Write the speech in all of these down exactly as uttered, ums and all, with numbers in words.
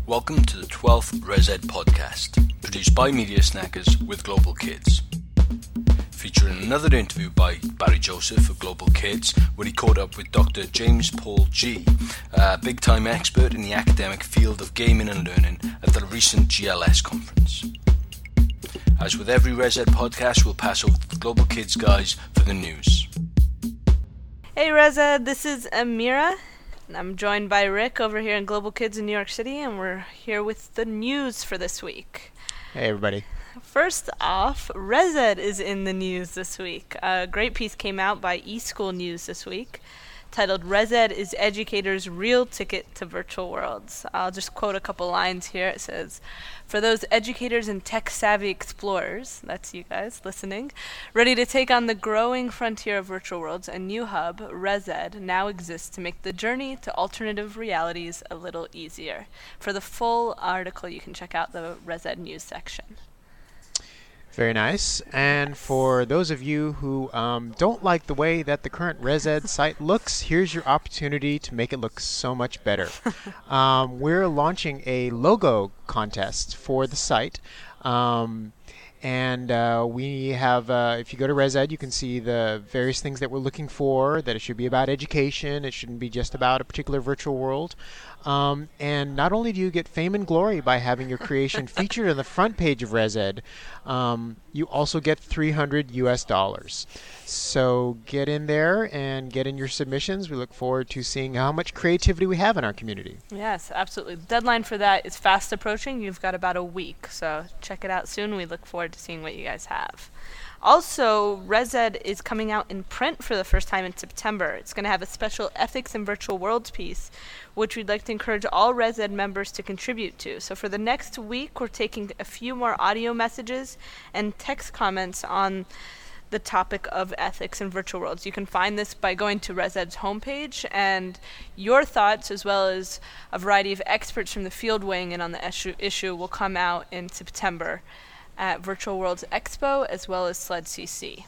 Welcome to the twelfth ResEd podcast, produced by Media Snackers with Global Kids. Featuring another interview by Barry Joseph of Global Kids, where he caught up with Doctor James Paul Gee, a big-time expert in the academic field of gaming and learning at the recent G L S conference. As with every ResEd podcast, we'll pass over to the Global Kids guys for the news. Hey ResEd, this is Amira. I'm joined by Rick over here in Global Kids in New York City, and we're here with the news for this week. Hey, everybody. First off, ResEd is in the news this week. A great piece came out by eSchool News this week titled ResEd is Educators' Real Ticket to Virtual Worlds. I'll just quote a couple lines here. It says, "For those educators and tech-savvy explorers," that's you guys listening, "ready to take on the growing frontier of virtual worlds, a new hub, ResEd, now exists to make the journey to alternative realities a little easier." For the full article, you can check out the ResEd News section. Very nice. And for those of you who um, don't like the way that the current ResEd site looks, here's your opportunity to make it look so much better. um, we're launching a logo contest for the site. Um, and uh, we have, uh, if you go to ResEd, you can see the various things that we're looking for, that it should be about education. It shouldn't be just about a particular virtual world. Um, and not only do you get fame and glory by having your creation featured on the front page of ResEd, um, you also get three hundred U S dollars. So get in there and get in your submissions. We look forward to seeing how much creativity we have in our community. Yes, absolutely. The deadline for that is fast approaching. You've got about a week, so check it out soon. We look forward to seeing what you guys have. Also, ResEd is coming out in print for the first time in September. It's going to have a special Ethics in Virtual Worlds piece, which we'd like to encourage all ResEd members to contribute to. So for the next week, we're taking a few more audio messages and text comments on the topic of ethics in virtual worlds. You can find this by going to ResEd's homepage, and your thoughts, as well as a variety of experts from the field weighing in on the issue, issue will come out in September at Virtual Worlds Expo, as well as SLED C C.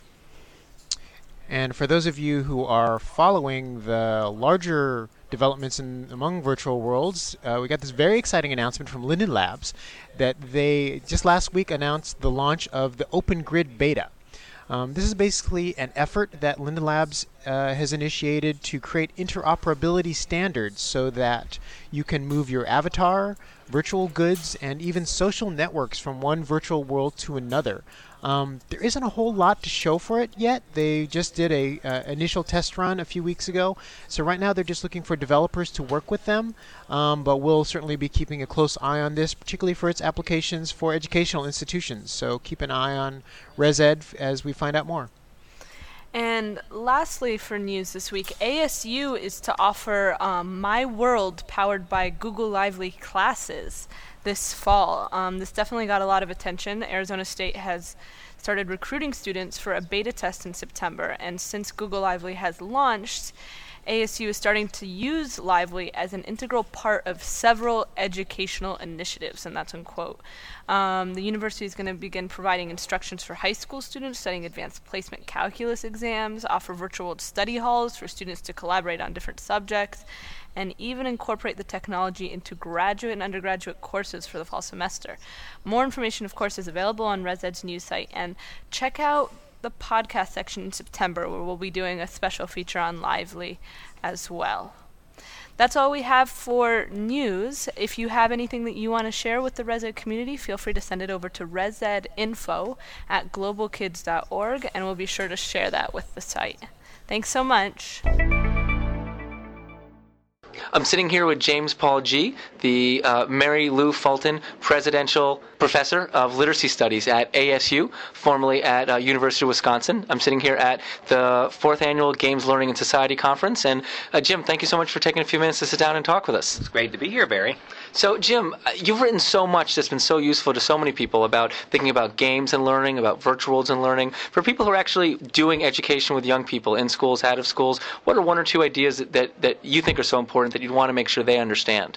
And for those of you who are following the larger developments in among virtual worlds, uh, we got this very exciting announcement from Linden Labs that they just last week announced the launch of the Open Grid Beta. Um, this is basically an effort that Linden Labs uh, has initiated to create interoperability standards so that you can move your avatar, virtual goods, and even social networks from one virtual world to another. Um, there isn't a whole lot to show for it yet. They just did a uh, initial test run a few weeks ago. So right now they're just looking for developers to work with them. Um, but we'll certainly be keeping a close eye on this, particularly for its applications for educational institutions. So keep an eye on ResEd as we find out more. And lastly for news this week, A S U is to offer um, My World powered by Google Lively classes this fall. Um, this definitely got a lot of attention. Arizona State has started recruiting students for a beta test in September, and since Google Lively has launched, A S U is starting to use Lively as an integral part of several educational initiatives, and that's unquote. Um, the university is going to begin providing instructions for high school students studying advanced placement calculus exams, offer virtual study halls for students to collaborate on different subjects, and even incorporate the technology into graduate and undergraduate courses for the fall semester. More information, of course, is available on ResEd's news site, and check out the podcast section in September, where we'll be doing a special feature on Lively as well. That's all we have for news. If you have anything that you want to share with the ResEd community, feel free to send it over to resedinfo at globalkids dot org, and we'll be sure to share that with the site. Thanks so much. I'm sitting here with James Paul Gee, the uh, Mary Lou Fulton Presidential Professor of Literacy Studies at A S U, formerly at uh, University of Wisconsin. I'm sitting here at the fourth Annual Games, Learning, and Society Conference. And uh, Jim, thank you so much for taking a few minutes to sit down and talk with us. It's great to be here, Barry. So, Jim, you've written so much that's been so useful to so many people about thinking about games and learning, about virtual worlds and learning. For people who are actually doing education with young people in schools, out of schools, what are one or two ideas that, that, that you think are so important that you'd want to make sure they understand?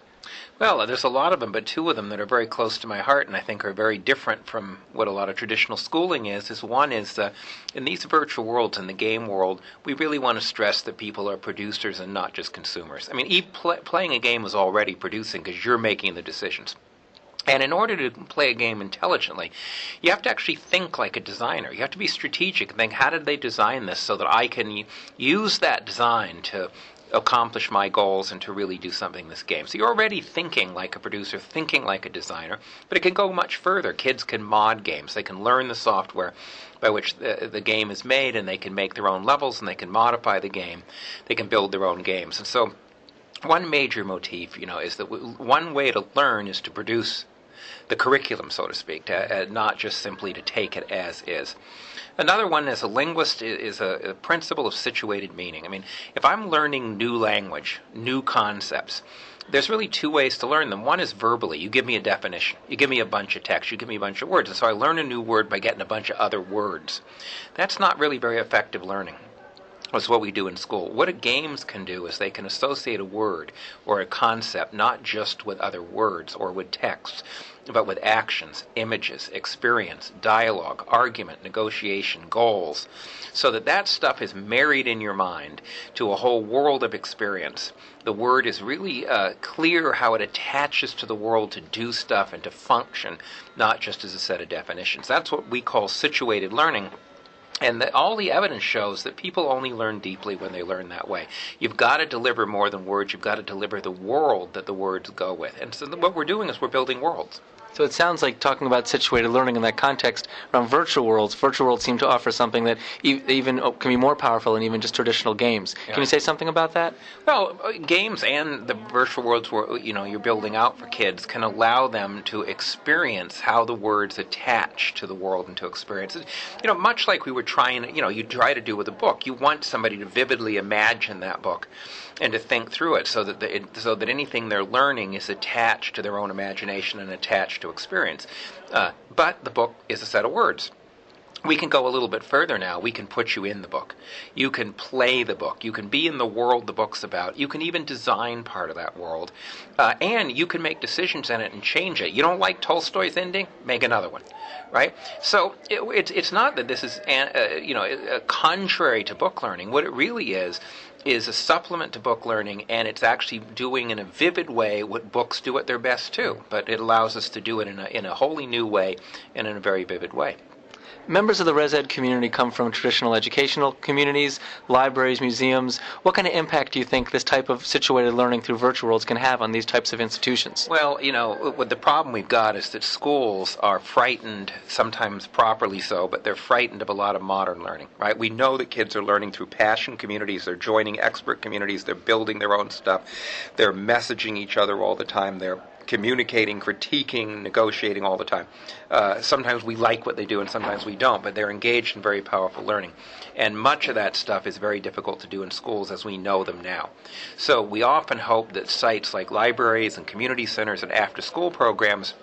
Well, there's a lot of them, but two of them that are very close to my heart and I think are very different from what a lot of traditional schooling is. Is one is uh, in these virtual worlds, in the game world, we really want to stress that people are producers and not just consumers. I mean, e- pl- playing a game is already producing because you're making the decisions. And in order to play a game intelligently, you have to actually think like a designer. You have to be strategic and think, how did they design this so that I can use that design to accomplish my goals and to really do something in this game. So you're already thinking like a producer, thinking like a designer, but it can go much further. Kids can mod games. They can learn the software by which the, the game is made, and they can make their own levels, and they can modify the game. They can build their own games. And so one major motif, you know, is that w- one way to learn is to produce the curriculum, so to speak, to, uh, not just simply to take it as is. Another one, as a linguist, is a, a principle of situated meaning. I mean, if I'm learning new language, new concepts, there's really two ways to learn them. One is verbally. You give me a definition. You give me a bunch of text. You give me a bunch of words. And so I learn a new word by getting a bunch of other words. That's not really very effective learning. That's what we do in school. What games can do is they can associate a word or a concept not just with other words or with text, but with actions, images, experience, dialogue, argument, negotiation, goals, so that that stuff is married in your mind to a whole world of experience. The word is really uh, clear how it attaches to the world to do stuff and to function, not just as a set of definitions. That's what we call situated learning. And the, all the evidence shows that people only learn deeply when they learn that way. You've got to deliver more than words. You've got to deliver the world that the words go with. And so what we're doing is we're building worlds. So it sounds like, talking about situated learning in that context, around virtual worlds, virtual worlds seem to offer something that e- even can be more powerful than even just traditional games. Yeah. Can you say something about that? Well, games and the virtual worlds where, you know, you're building out for kids can allow them to experience how the words attach to the world and to experience it. You know, much like we were trying, you know, you try to do with a book. You want somebody to vividly imagine that book and to think through it so that the, it, so that anything they're learning is attached to their own imagination and attached to experience. Uh, but the book is a set of words. We can go a little bit further now. We can put you in the book. You can play the book. You can be in the world the book's about. You can even design part of that world. Uh, and you can make decisions in it and change it. You don't like Tolstoy's ending? Make another one. Right? So it, it's it's not that this is uh, you know uh, contrary to book learning. What it really is is a supplement to book learning, and it's actually doing in a vivid way what books do at their best too. But it allows us to do it in a in a wholly new way and in a very vivid way. Members of the ResEd community come from traditional educational communities, libraries, museums. What kind of impact do you think this type of situated learning through virtual worlds can have on these types of institutions? Well, you know, what the problem we've got is that schools are frightened, sometimes properly so, but they're frightened of a lot of modern learning, right? We know that kids are learning through passion communities. They're joining expert communities. They're building their own stuff. They're messaging each other all the time. They're communicating, critiquing, negotiating all the time. Uh, sometimes we like what they do and sometimes we don't, but they're engaged in very powerful learning. And much of that stuff is very difficult to do in schools as we know them now. So we often hope that sites like libraries and community centers and after-school programs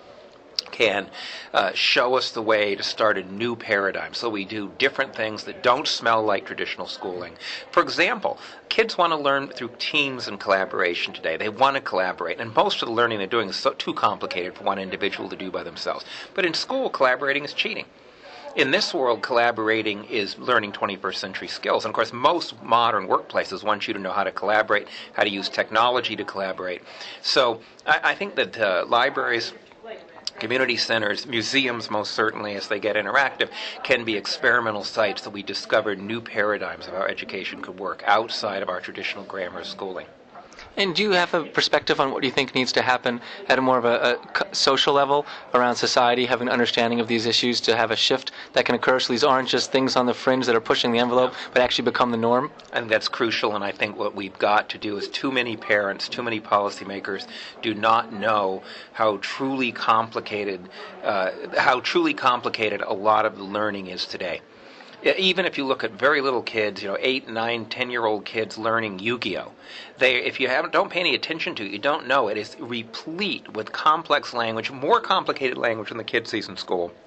can uh, show us the way to start a new paradigm. So we do different things that don't smell like traditional schooling. For example, kids want to learn through teams and collaboration today. They want to collaborate, and most of the learning they're doing is so, too complicated for one individual to do by themselves. But in school, collaborating is cheating. In this world, collaborating is learning twenty-first century skills. And of course, most modern workplaces want you to know how to collaborate, how to use technology to collaborate. So I, I think that uh, libraries, community centers, museums, most certainly, as they get interactive, can be experimental sites that we discover new paradigms of how education could work outside of our traditional grammar schooling. And do you have a perspective on what you think needs to happen at a more of a, a social level around society, have an understanding of these issues to have a shift that can occur so these aren't just things on the fringe that are pushing the envelope, but actually become the norm? I think that's crucial, and I think what we've got to do is too many parents, too many policymakers do not know how truly complicated, uh, how truly complicated a lot of the learning is today. Even if you look at very little kids, you know, eight, nine, ten-year-old kids learning Yu-Gi-Oh, they, if you haven't, don't pay any attention to it, you don't know it is replete with complex language, more complicated language than the kid sees in school.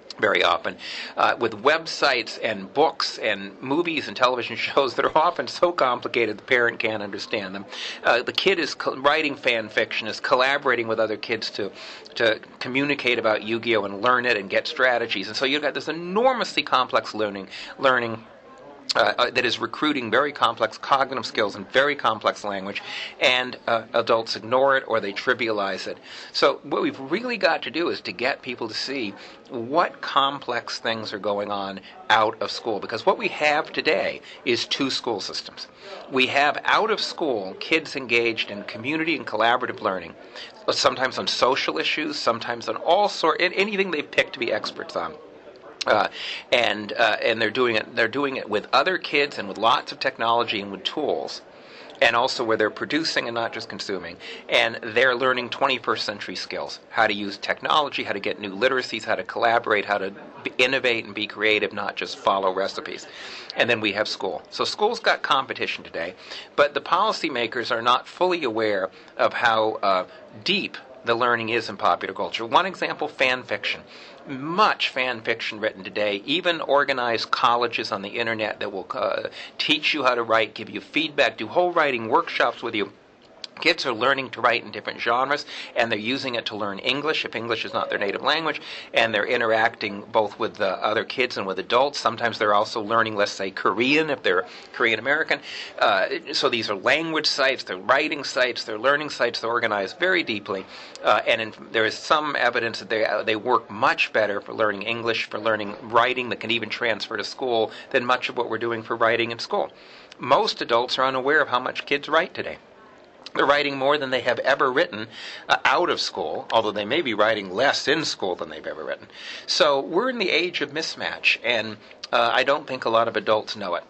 very often, uh, with websites and books and movies and television shows that are often so complicated the parent can't understand them. Uh, the kid is co- writing fan fiction, is collaborating with other kids to to communicate about Yu-Gi-Oh! And learn it and get strategies. And so you've got this enormously complex learning learning Uh, uh, that is recruiting very complex cognitive skills and very complex language, and uh, adults ignore it or they trivialize it. So what we've really got to do is to get people to see what complex things are going on out of school, because what we have today is two school systems. We have out of school kids engaged in community and collaborative learning, sometimes on social issues, sometimes on all sort, anything they've picked to be experts on. Uh, and uh, and they're doing it. They're doing it with other kids and with lots of technology and with tools, and also where they're producing and not just consuming. And they're learning twenty-first century skills: how to use technology, how to get new literacies, how to collaborate, how to be, innovate and be creative, not just follow recipes. And then we have school. So school's got competition today, but the policymakers are not fully aware of how uh, deep the learning is in popular culture. One example: fan fiction. Much fan fiction written today, even organized colleges on the internet that will uh, teach you how to write, give you feedback, do whole writing workshops with you. Kids are learning to write in different genres, and they're using it to learn English, if English is not their native language, and they're interacting both with the other kids and with adults. Sometimes they're also learning, let's say, Korean, if they're Korean American. Uh, so these are language sites, they're writing sites, they're learning sites, they're organized very deeply, uh, and in, there is some evidence that they, uh, they work much better for learning English, for learning writing that can even transfer to school than much of what we're doing for writing in school. Most adults are unaware of how much kids write today. They're writing more than they have ever written uh, out of school, although they may be writing less in school than they've ever written. So we're in the age of mismatch, and uh, I don't think a lot of adults know it.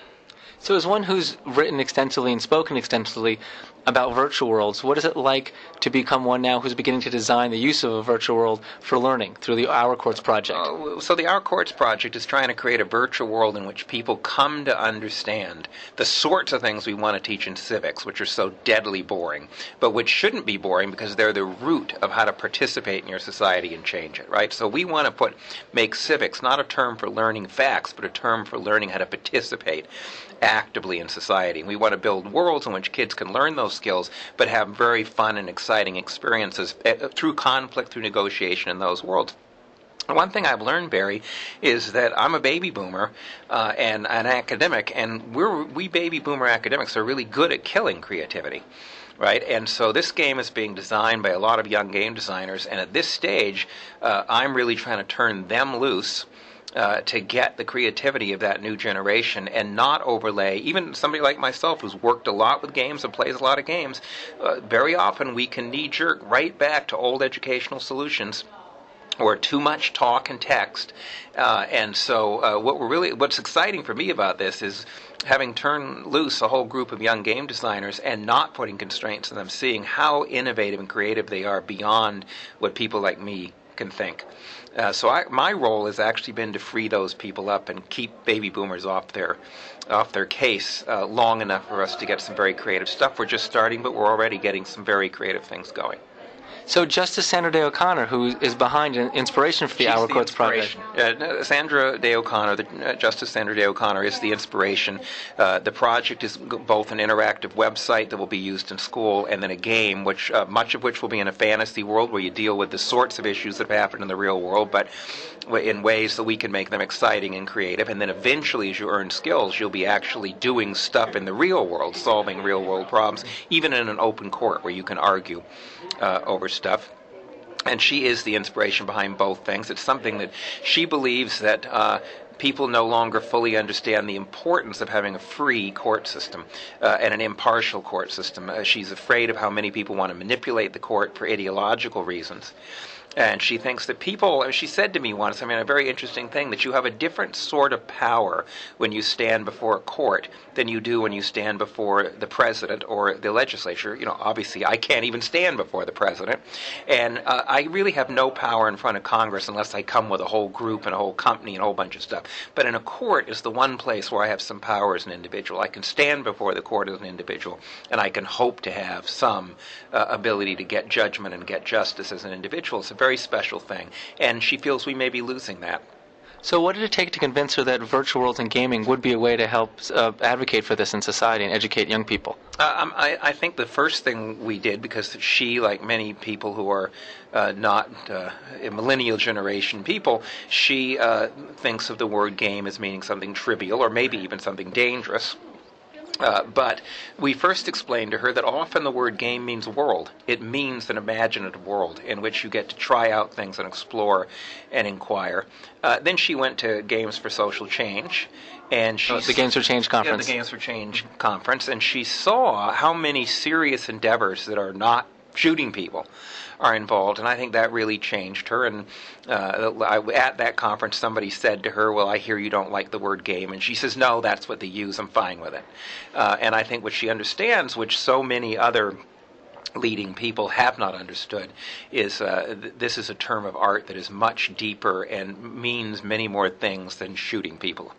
So as one who's written extensively and spoken extensively about virtual worlds, what is it like to become one now who's beginning to design the use of a virtual world for learning through the Our Courts project? Uh, so the Our Courts project is trying to create a virtual world in which people come to understand the sorts of things we want to teach in civics, which are so deadly boring, but which shouldn't be boring because they're the root of how to participate in your society and change it, right? So we want to put make civics not a term for learning facts, but a term for learning how to participate actively in society. We want to build worlds in which kids can learn those skills, but have very fun and exciting experiences uh, through conflict, through negotiation in those worlds. One thing I've learned, Barry, is that I'm a baby boomer uh, and an academic, and we're, we baby boomer academics are really good at killing creativity, right? And so this game is being designed by a lot of young game designers, and at this stage, uh, I'm really trying to turn them loose Uh, to get the creativity of that new generation and not overlay, even somebody like myself who's worked a lot with games and plays a lot of games, uh, very often we can knee-jerk right back to old educational solutions or too much talk and text. Uh, and so uh, what we're really, what's exciting for me about this is having turned loose a whole group of young game designers and not putting constraints on them, seeing how innovative and creative they are beyond what people like me can think. Uh, so I, my role has actually been to free those people up and keep baby boomers off their off their case uh, long enough for us to get some very creative stuff. We're just starting, but we're already getting some very creative things going. So Justice Sandra Day O'Connor, who is behind an inspiration for the She's Our the Courts project. Uh, Sandra Day O'Connor, the, uh, Justice Sandra Day O'Connor is the inspiration. Uh, the project is g- both an interactive website that will be used in school and then a game, which uh, much of which will be in a fantasy world where you deal with the sorts of issues that happen in the real world, but in ways that we can make them exciting and creative. And then eventually, as you earn skills, you'll be actually doing stuff in the real world, solving real world problems, even in an open court where you can argue uh, over stuff. And she is the inspiration behind both things. It's something that she believes that uh, people no longer fully understand the importance of having a free court system uh, and an impartial court system. Uh, she's afraid of how many people want to manipulate the court for ideological reasons. And she thinks that people, she said to me once, I mean, a very interesting thing, that you have a different sort of power when you stand before a court than you do when you stand before the president or the legislature. You know, obviously, I can't even stand before the president. And uh, I really have no power in front of Congress unless I come with a whole group and a whole company and a whole bunch of stuff. But in a court is the one place where I have some power as an individual. I can stand before the court as an individual, and I can hope to have some uh, ability to get judgment and get justice as an individual. It's a very special thing, and she feels we may be losing that. So what did it take to convince her that virtual worlds and gaming would be a way to help uh, advocate for this in society and educate young people? Uh, um, I, I think the first thing we did, because she, like many people who are uh, not uh, a millennial generation people, she uh, thinks of the word game as meaning something trivial or maybe even something dangerous. Uh, but we first explained to her that often the word game means world. It means an imaginative world in which you get to try out things and explore and inquire. Uh, then she went to Games for Social Change. And she oh, the Games for Change conference. Yeah, the Games for Change conference. And she saw how many serious endeavors that are not shooting people are involved, and I think that really changed her. And uh, I, at that conference, somebody said to her, well, I hear you don't like the word game, and she says, no, that's what they use, I'm fine with it. Uh, and I think what she understands, which so many other leading people have not understood, is uh, th- this is a term of art that is much deeper and means many more things than shooting people.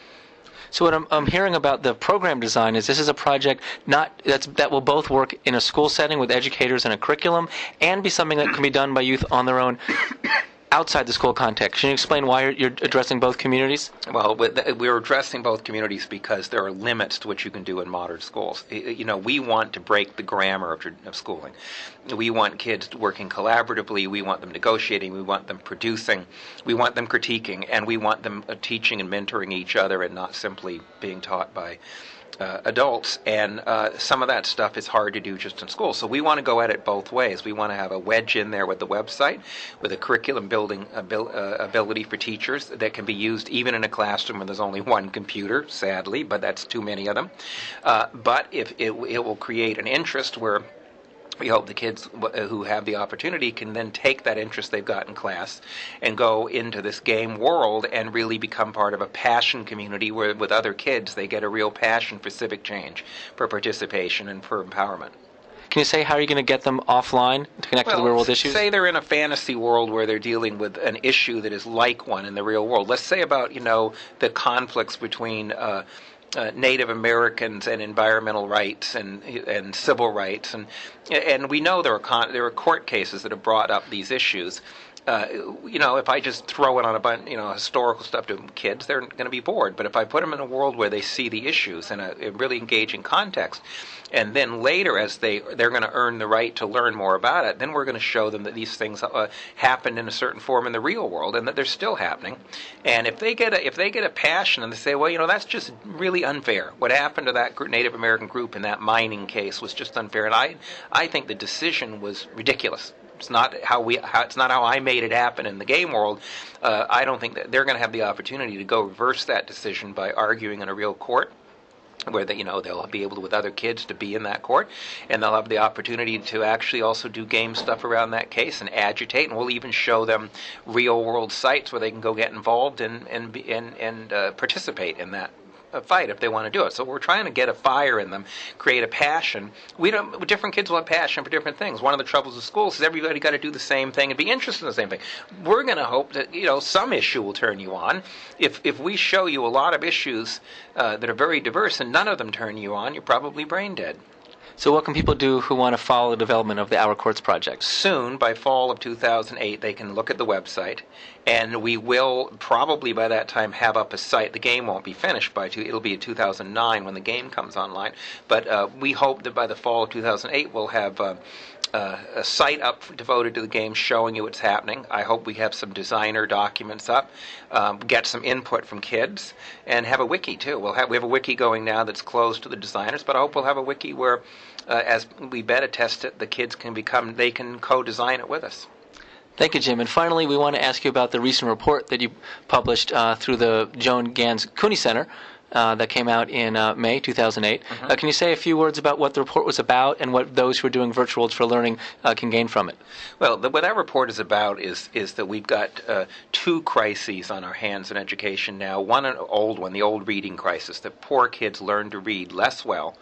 So what I'm, I'm hearing about the program design is this is a project not that's, that will both work in a school setting with educators and a curriculum and be something that can be done by youth on their own outside the school context. Can you explain why you're, you're addressing both communities? Well, we're addressing both communities because there are limits to what you can do in modern schools. You know, we want to break the grammar of, of schooling. We want kids working collaboratively. We want them negotiating. We want them producing. We want them critiquing. And we want them teaching and mentoring each other and not simply being taught by Uh, adults, and uh, some of that stuff is hard to do just in school. So we want to go at it both ways. We want to have a wedge in there with the website, with a curriculum building abil- uh, ability for teachers that can be used even in a classroom where there's only one computer, sadly, but that's too many of them. Uh, but if it, it will create an interest where we hope the kids who have the opportunity can then take that interest they've got in class and go into this game world and really become part of a passion community where with other kids they get a real passion for civic change, for participation, and for empowerment. Can you say how are you going to get them offline to connect well, to the real world issues? Say they're in a fantasy world where they're dealing with an issue that is like one in the real world. Let's say about, you know, the conflicts between uh, Uh, Native Americans and environmental rights and and civil rights, and and we know there are con- there are court cases that have brought up these issues. Uh, you know, if I just throw it on a bunch, you know, historical stuff to kids, they're going to be bored. But if I put them in a world where they see the issues in a, a really engaging context, and then later, as they they're going to earn the right to learn more about it, then we're going to show them that these things uh, happened in a certain form in the real world, and that they're still happening. And if they get a if they get a passion and they say, well, you know, that's just really unfair. What happened to that Native American group in that mining case was just unfair, and I I think the decision was ridiculous. It's not how we. How, it's not how I made it happen in the game world. Uh, I don't think that they're going to have the opportunity to go reverse that decision by arguing in a real court, where they, you know, they'll be able to, with other kids, to be in that court, and they'll have the opportunity to actually also do game stuff around that case and agitate. And we'll even show them real world sites where they can go get involved and and be, and and uh, participate in that a fight if they want to do it. So we're trying to get a fire in them, create a passion. We don't. Different kids will have passion for different things. One of the troubles of schools is everybody got to do the same thing and be interested in the same thing. We're going to hope that, you know, some issue will turn you on. If if we show you a lot of issues uh, that are very diverse and none of them turn you on, you're probably brain dead. So what can people do who want to follow the development of the Our Courts project? Soon, by fall of two thousand eight, they can look at the website, and we will probably by that time have up a site. The game won't be finished by two. It'll be two thousand nine when the game comes online. But uh, we hope that by the fall of two thousand eight, we'll have uh, uh, a site up devoted to the game showing you what's happening. I hope we have some designer documents up, um, get some input from kids, and have a wiki too. We'll have we have a wiki going now that's closed to the designers, but I hope we'll have a wiki where, uh, as we beta test it, the kids can become they can co-design it with us. Thank you, Jim. And finally, we want to ask you about the recent report that you published uh, through the Joan Gans Cooney Center uh, that came out in uh, May two thousand eight. Mm-hmm. Uh, can you say a few words about what the report was about and what those who are doing virtual worlds for learning uh, can gain from it? Well, the, what that report is about is is that we've got uh, two crises on our hands in education now. One, an old one, the old reading crisis, that poor kids learn to read less well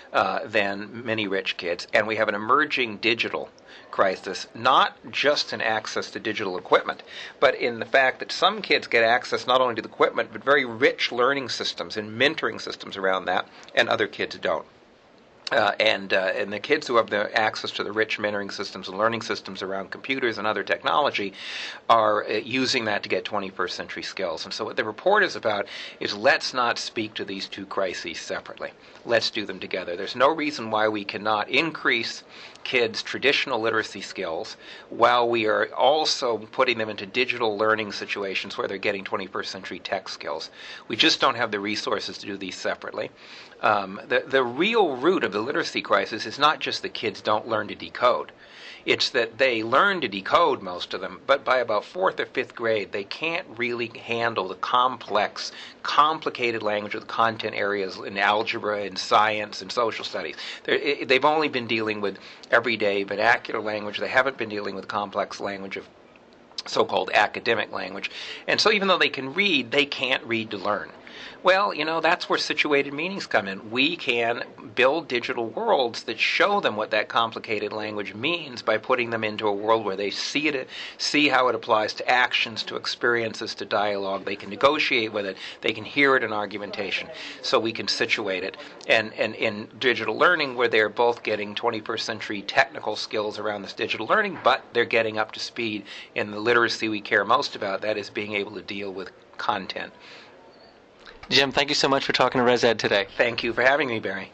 uh, than many rich kids. And we have an emerging digital crisis, not just in access to digital equipment, but in the fact that some kids get access not only to the equipment, but very rich learning systems and mentoring systems around that, and other kids don't. Uh, and uh, and the kids who have the access to the rich mentoring systems and learning systems around computers and other technology are uh, using that to get twenty-first century skills. And so what the report is about is let's not speak to these two crises separately. Let's do them together. There's no reason why we cannot increase kids' traditional literacy skills while we are also putting them into digital learning situations where they're getting twenty-first century tech skills. We just don't have the resources to do these separately. Um, the, the real root of the literacy crisis is not just that kids don't learn to decode. It's that they learn to decode, most of them, but by about fourth or fifth grade, they can't really handle the complex, complicated language of the content areas in algebra and science and social studies. They're, they've only been dealing with everyday vernacular language. They haven't been dealing with complex language of so-called academic language. And so even though they can read, they can't read to learn. Well, you know, that's where situated meanings come in. We can build digital worlds that show them what that complicated language means by putting them into a world where they see it, see how it applies to actions, to experiences, to dialogue. They can negotiate with it. They can hear it in argumentation. So we can situate it. And, and in digital learning, where they're both getting twenty-first century technical skills around this digital learning, but they're getting up to speed in the literacy we care most about, that is being able to deal with content. Jim, thank you so much for talking to ResEd today. Thank you for having me, Barry.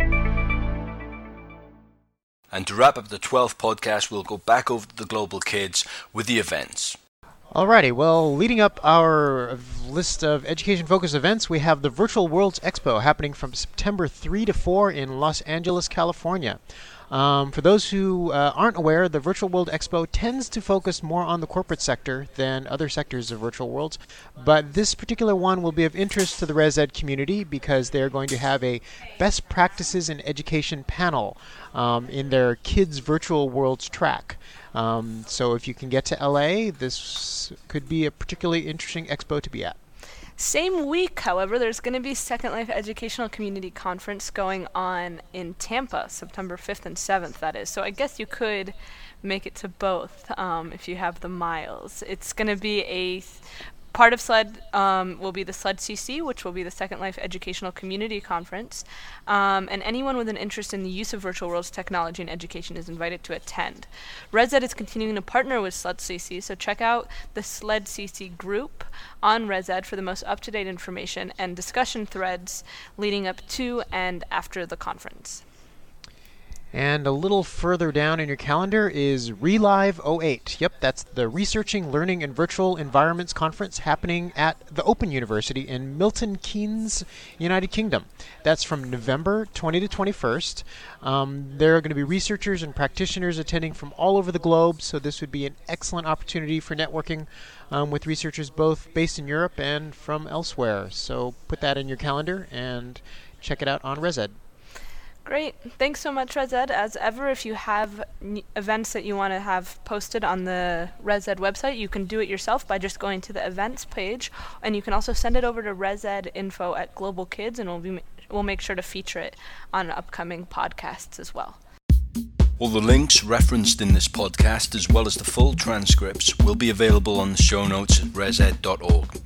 And to wrap up the twelfth podcast, we'll go back over to the Global Kids with the events. Alrighty, well, leading up our list of education-focused events, we have the Virtual Worlds Expo happening from September third to fourth in Los Angeles, California. Um, for those who uh, aren't aware, the Virtual World Expo tends to focus more on the corporate sector than other sectors of virtual worlds, but this particular one will be of interest to the ResEd community because they're going to have a Best Practices in Education panel um, in their Kids Virtual Worlds track. Um, so if you can get to L A, this could be a particularly interesting expo to be at. Same week, however, there's going to be Second Life Educational Community Conference going on in Tampa, September fifth and seventh, that is. So I guess you could make it to both um, if you have the miles. It's going to be a... Part of SLED um, will be the SLED C C, which will be the Second Life Educational Community Conference, um, and anyone with an interest in the use of virtual worlds technology in education is invited to attend. ResEd is continuing to partner with SLED C C, so check out the SLED C C group on ResEd for the most up-to-date information and discussion threads leading up to and after the conference. And a little further down in your calendar is ReLive oh eight. Yep, that's the Researching Learning in Virtual Environments Conference happening at the Open University in Milton Keynes, United Kingdom. That's from November twentieth to twenty-first. Um, there are going to be researchers and practitioners attending from all over the globe, so this would be an excellent opportunity for networking um, with researchers both based in Europe and from elsewhere. So put that in your calendar and check it out on ResEd. Great. Thanks so much, ResEd. As ever, if you have n- events that you want to have posted on the ResEd website, you can do it yourself by just going to the events page, and you can also send it over to resedinfo at Global Kids, and we'll be ma- we'll make sure to feature it on upcoming podcasts as well. All the links referenced in this podcast, as well as the full transcripts, will be available on the show notes at resed dot org.